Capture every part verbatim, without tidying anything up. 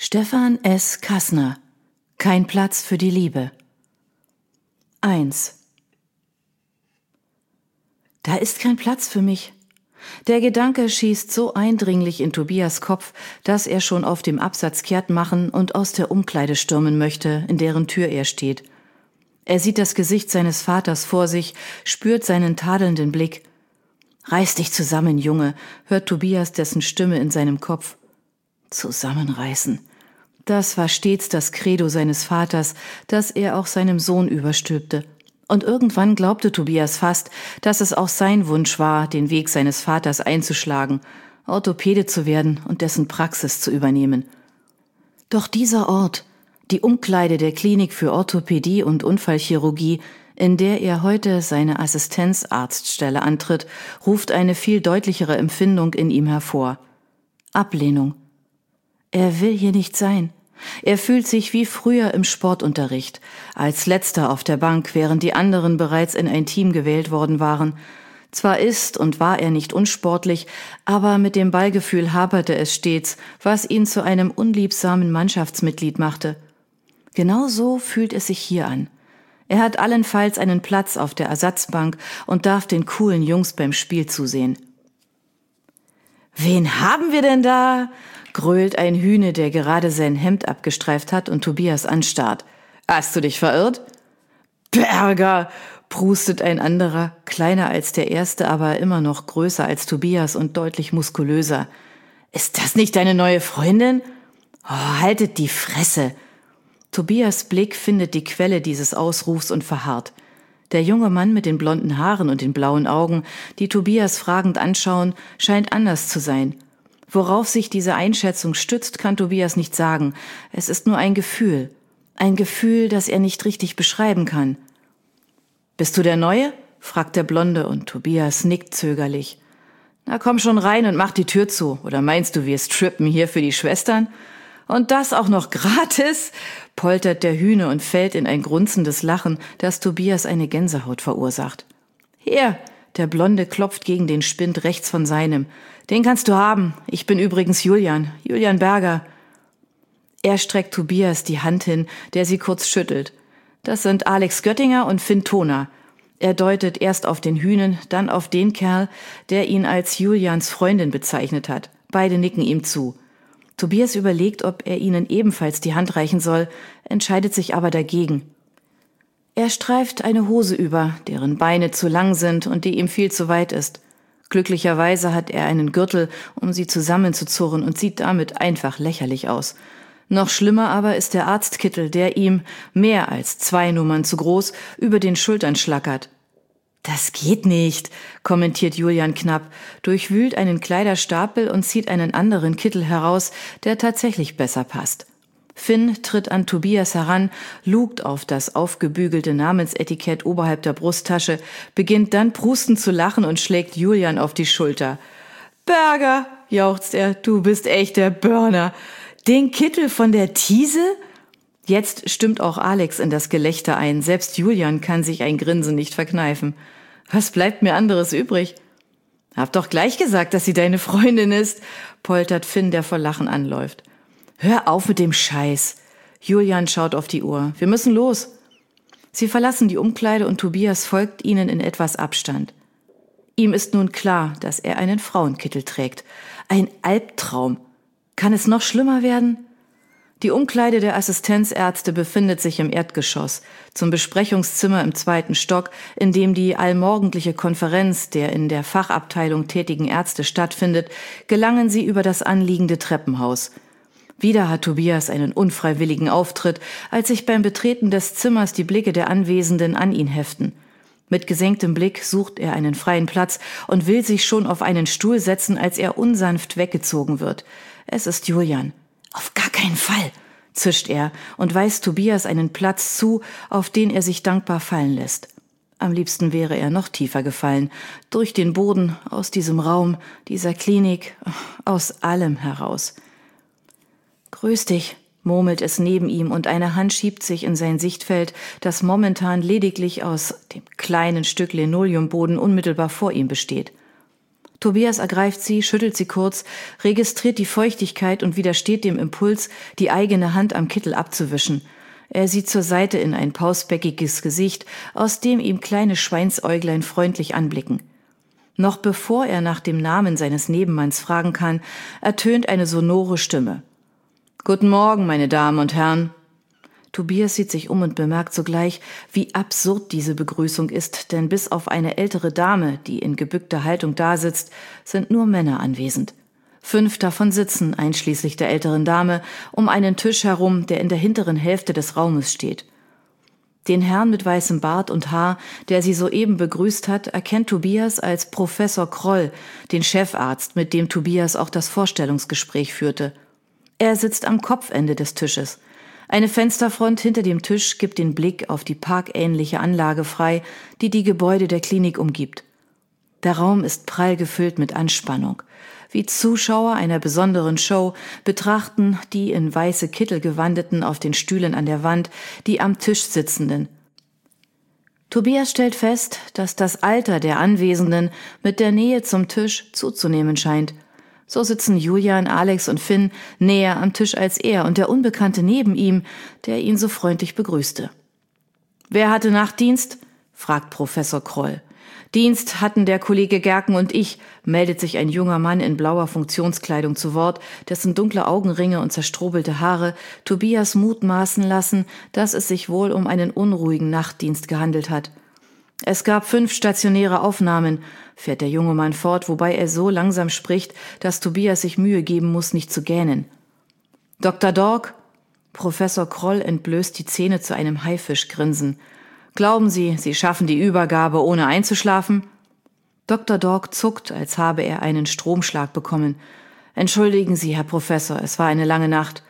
Stefan S. Kassner. Kein Platz für die Liebe. eins. Da ist kein Platz für mich. Der Gedanke schießt so eindringlich in Tobias Kopf, dass er schon auf dem Absatz kehrt machen und aus der Umkleide stürmen möchte, in deren Tür er steht. Er sieht das Gesicht seines Vaters vor sich, spürt seinen tadelnden Blick. »Reiß dich zusammen, Junge«, hört Tobias dessen Stimme in seinem Kopf. Zusammenreißen. Das war stets das Credo seines Vaters, das er auch seinem Sohn überstülpte. Und irgendwann glaubte Tobias fast, dass es auch sein Wunsch war, den Weg seines Vaters einzuschlagen, Orthopäde zu werden und dessen Praxis zu übernehmen. Doch dieser Ort, die Umkleide der Klinik für Orthopädie und Unfallchirurgie, in der er heute seine Assistenzarztstelle antritt, ruft eine viel deutlichere Empfindung in ihm hervor. Ablehnung. Er will hier nicht sein. Er fühlt sich wie früher im Sportunterricht, als Letzter auf der Bank, während die anderen bereits in ein Team gewählt worden waren. Zwar ist und war er nicht unsportlich, aber mit dem Ballgefühl haperte es stets, was ihn zu einem unliebsamen Mannschaftsmitglied machte. Genauso fühlt es sich hier an. Er hat allenfalls einen Platz auf der Ersatzbank und darf den coolen Jungs beim Spiel zusehen. »Wen haben wir denn da?« grölt ein Hühne, der gerade sein Hemd abgestreift hat und Tobias anstarrt. »Hast du dich verirrt?« »Berger«, prustet ein anderer, kleiner als der erste, aber immer noch größer als Tobias und deutlich muskulöser. »Ist das nicht deine neue Freundin?« »Oh, haltet die Fresse!« Tobias' Blick findet die Quelle dieses Ausrufs und verharrt. Der junge Mann mit den blonden Haaren und den blauen Augen, die Tobias fragend anschauen, scheint anders zu sein. Worauf sich diese Einschätzung stützt, kann Tobias nicht sagen. Es ist nur ein Gefühl. Ein Gefühl, das er nicht richtig beschreiben kann. »Bist du der Neue?« fragt der Blonde und Tobias nickt zögerlich. »Na komm schon rein und mach die Tür zu. Oder meinst du, wir strippen hier für die Schwestern? Und das auch noch gratis?« poltert der Hühne und fällt in ein grunzendes Lachen, das Tobias eine Gänsehaut verursacht. »Hier«, der Blonde klopft gegen den Spind rechts von seinem. »Den kannst du haben. Ich bin übrigens Julian, Julian Berger.« Er streckt Tobias die Hand hin, der sie kurz schüttelt. »Das sind Alex Göttinger und Finn Toner.« Er deutet erst auf den Hühnen, dann auf den Kerl, der ihn als Julians Freundin bezeichnet hat. Beide nicken ihm zu. Tobias überlegt, ob er ihnen ebenfalls die Hand reichen soll, entscheidet sich aber dagegen. Er streift eine Hose über, deren Beine zu lang sind und die ihm viel zu weit ist. Glücklicherweise hat er einen Gürtel, um sie zusammenzuzurren und sieht damit einfach lächerlich aus. Noch schlimmer aber ist der Arztkittel, der ihm, mehr als zwei Nummern zu groß, über den Schultern schlackert. »Das geht nicht«, kommentiert Julian knapp, durchwühlt einen Kleiderstapel und zieht einen anderen Kittel heraus, der tatsächlich besser passt. Finn tritt an Tobias heran, lugt auf das aufgebügelte Namensetikett oberhalb der Brusttasche, beginnt dann prustend zu lachen und schlägt Julian auf die Schulter. »Berger«, jauchzt er, »du bist echt der Burner. Den Kittel von der Thiese?« Jetzt stimmt auch Alex in das Gelächter ein, selbst Julian kann sich ein Grinsen nicht verkneifen. »Was bleibt mir anderes übrig?« »Hab doch gleich gesagt, dass sie deine Freundin ist«, poltert Finn, der vor Lachen anläuft. »Hör auf mit dem Scheiß!« Julian schaut auf die Uhr. »Wir müssen los!« Sie verlassen die Umkleide und Tobias folgt ihnen in etwas Abstand. Ihm ist nun klar, dass er einen Frauenkittel trägt. Ein Albtraum. Kann es noch schlimmer werden? Die Umkleide der Assistenzärzte befindet sich im Erdgeschoss, zum Besprechungszimmer im zweiten Stock, in dem die allmorgendliche Konferenz der in der Fachabteilung tätigen Ärzte stattfindet, gelangen sie über das anliegende Treppenhaus. Wieder hat Tobias einen unfreiwilligen Auftritt, als sich beim Betreten des Zimmers die Blicke der Anwesenden an ihn heften. Mit gesenktem Blick sucht er einen freien Platz und will sich schon auf einen Stuhl setzen, als er unsanft weggezogen wird. Es ist Julian. »Auf gar keinen Fall«, zischt er und weist Tobias einen Platz zu, auf den er sich dankbar fallen lässt. Am liebsten wäre er noch tiefer gefallen, durch den Boden, aus diesem Raum, dieser Klinik, aus allem heraus. »Grüß dich«, murmelt es neben ihm und eine Hand schiebt sich in sein Sichtfeld, das momentan lediglich aus dem kleinen Stück Linoleumboden unmittelbar vor ihm besteht. Tobias ergreift sie, schüttelt sie kurz, registriert die Feuchtigkeit und widersteht dem Impuls, die eigene Hand am Kittel abzuwischen. Er sieht zur Seite in ein pausbäckiges Gesicht, aus dem ihm kleine Schweinsäuglein freundlich anblicken. Noch bevor er nach dem Namen seines Nebenmanns fragen kann, ertönt eine sonore Stimme. »Guten Morgen, meine Damen und Herren.« Tobias sieht sich um und bemerkt sogleich, wie absurd diese Begrüßung ist, denn bis auf eine ältere Dame, die in gebückter Haltung dasitzt, sind nur Männer anwesend. Fünf davon sitzen, einschließlich der älteren Dame, um einen Tisch herum, der in der hinteren Hälfte des Raumes steht. Den Herrn mit weißem Bart und Haar, der sie soeben begrüßt hat, erkennt Tobias als Professor Kroll, den Chefarzt, mit dem Tobias auch das Vorstellungsgespräch führte. Er sitzt am Kopfende des Tisches. Eine Fensterfront hinter dem Tisch gibt den Blick auf die parkähnliche Anlage frei, die die Gebäude der Klinik umgibt. Der Raum ist prall gefüllt mit Anspannung. Wie Zuschauer einer besonderen Show betrachten die in weiße Kittel gewandeten auf den Stühlen an der Wand die am Tisch Sitzenden. Tobias stellt fest, dass das Alter der Anwesenden mit der Nähe zum Tisch zuzunehmen scheint. So sitzen Julian, Alex und Finn näher am Tisch als er und der Unbekannte neben ihm, der ihn so freundlich begrüßte. »Wer hatte Nachtdienst?« fragt Professor Kroll. »Dienst hatten der Kollege Gerken und ich«, meldet sich ein junger Mann in blauer Funktionskleidung zu Wort, dessen dunkle Augenringe und zerstrubelte Haare Tobias mutmaßen lassen, dass es sich wohl um einen unruhigen Nachtdienst gehandelt hat. »Es gab fünf stationäre Aufnahmen«, fährt der junge Mann fort, wobei er so langsam spricht, dass Tobias sich Mühe geben muss, nicht zu gähnen. »Doktor Dork?« Professor Kroll entblößt die Zähne zu einem Haifischgrinsen. »Glauben Sie, Sie schaffen die Übergabe, ohne einzuschlafen?« Doktor Dork zuckt, als habe er einen Stromschlag bekommen. »Entschuldigen Sie, Herr Professor, es war eine lange Nacht.«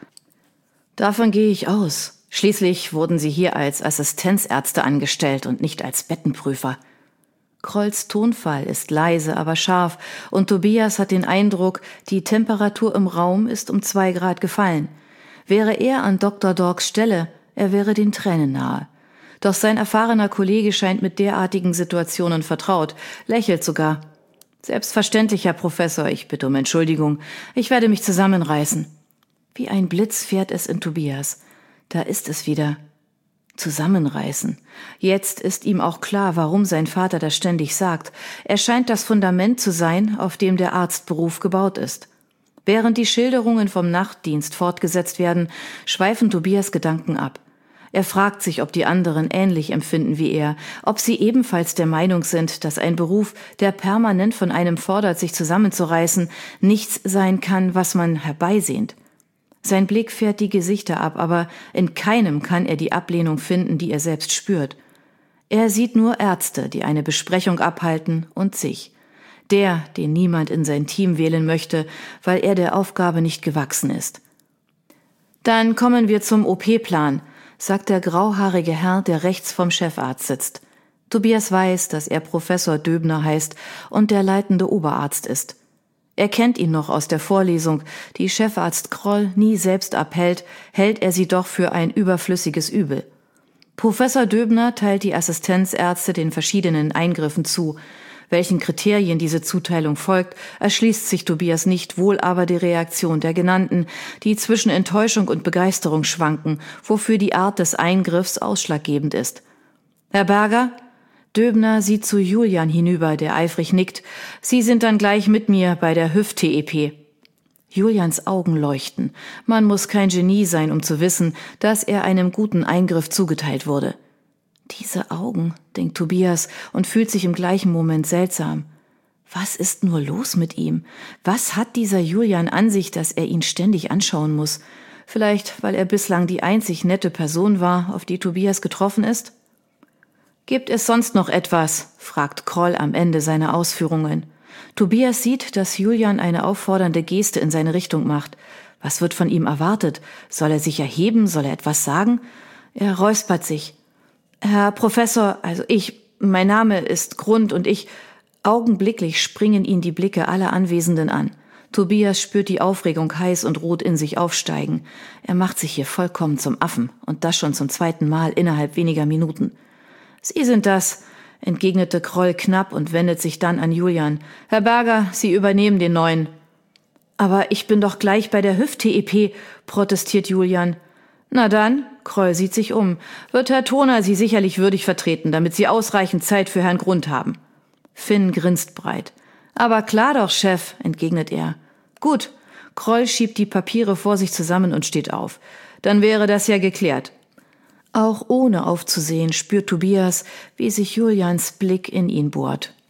»Davon gehe ich aus. Schließlich wurden Sie hier als Assistenzärzte angestellt und nicht als Bettenprüfer.« Krolls Tonfall ist leise, aber scharf, und Tobias hat den Eindruck, die Temperatur im Raum ist um zwei Grad gefallen. Wäre er an Doktor Dorks Stelle, er wäre den Tränen nahe. Doch sein erfahrener Kollege scheint mit derartigen Situationen vertraut, lächelt sogar. »Selbstverständlich, Herr Professor, ich bitte um Entschuldigung. Ich werde mich zusammenreißen.« Wie ein Blitz fährt es in Tobias. Da ist es wieder. Zusammenreißen. Jetzt ist ihm auch klar, warum sein Vater das ständig sagt. Er scheint das Fundament zu sein, auf dem der Arztberuf gebaut ist. Während die Schilderungen vom Nachtdienst fortgesetzt werden, schweifen Tobias Gedanken ab. Er fragt sich, ob die anderen ähnlich empfinden wie er, ob sie ebenfalls der Meinung sind, dass ein Beruf, der permanent von einem fordert, sich zusammenzureißen, nichts sein kann, was man herbeisehnt. Sein Blick fährt die Gesichter ab, aber in keinem kann er die Ablehnung finden, die er selbst spürt. Er sieht nur Ärzte, die eine Besprechung abhalten, und sich. Der, den niemand in sein Team wählen möchte, weil er der Aufgabe nicht gewachsen ist. »Dann kommen wir zum O P-Plan«, sagt der grauhaarige Herr, der rechts vom Chefarzt sitzt. Tobias weiß, dass er Professor Döbner heißt und der leitende Oberarzt ist. Er kennt ihn noch aus der Vorlesung, die Chefarzt Kroll nie selbst abhält, hält er sie doch für ein überflüssiges Übel. Professor Döbner teilt die Assistenzärzte den verschiedenen Eingriffen zu. Welchen Kriterien diese Zuteilung folgt, erschließt sich Tobias nicht, wohl aber die Reaktion der Genannten, die zwischen Enttäuschung und Begeisterung schwanken, wofür die Art des Eingriffs ausschlaggebend ist. »Herr Berger?« Döbner sieht zu Julian hinüber, der eifrig nickt. »Sie sind dann gleich mit mir bei der Hüft-T E P.« Julians Augen leuchten. Man muss kein Genie sein, um zu wissen, dass er einem guten Eingriff zugeteilt wurde. »Diese Augen«, denkt Tobias und fühlt sich im gleichen Moment seltsam. Was ist nur los mit ihm? Was hat dieser Julian an sich, dass er ihn ständig anschauen muss? Vielleicht, weil er bislang die einzig nette Person war, auf die Tobias getroffen ist? »Gibt es sonst noch etwas?« fragt Kroll am Ende seiner Ausführungen. Tobias sieht, dass Julian eine auffordernde Geste in seine Richtung macht. Was wird von ihm erwartet? Soll er sich erheben? Soll er etwas sagen? Er räuspert sich. »Herr Professor, also ich, mein Name ist Grund und ich...« Augenblicklich springen ihn die Blicke aller Anwesenden an. Tobias spürt die Aufregung heiß und rot in sich aufsteigen. Er macht sich hier vollkommen zum Affen und das schon zum zweiten Mal innerhalb weniger Minuten. »Sie sind das...« entgegnete Kroll knapp und wendet sich dann an Julian. Herr Berger, Sie übernehmen den Neuen. Aber ich bin doch gleich bei der Hüft-T E P, protestiert Julian. Na dann, Kroll sieht sich um, wird Herr Toner Sie sicherlich würdig vertreten, damit Sie ausreichend Zeit für Herrn Grund haben. Finn grinst breit. Aber klar doch, Chef, entgegnet er. Gut, Kroll schiebt die Papiere vor sich zusammen und steht auf. Dann wäre das ja geklärt. Auch ohne aufzusehen spürt Tobias, wie sich Julians Blick in ihn bohrt.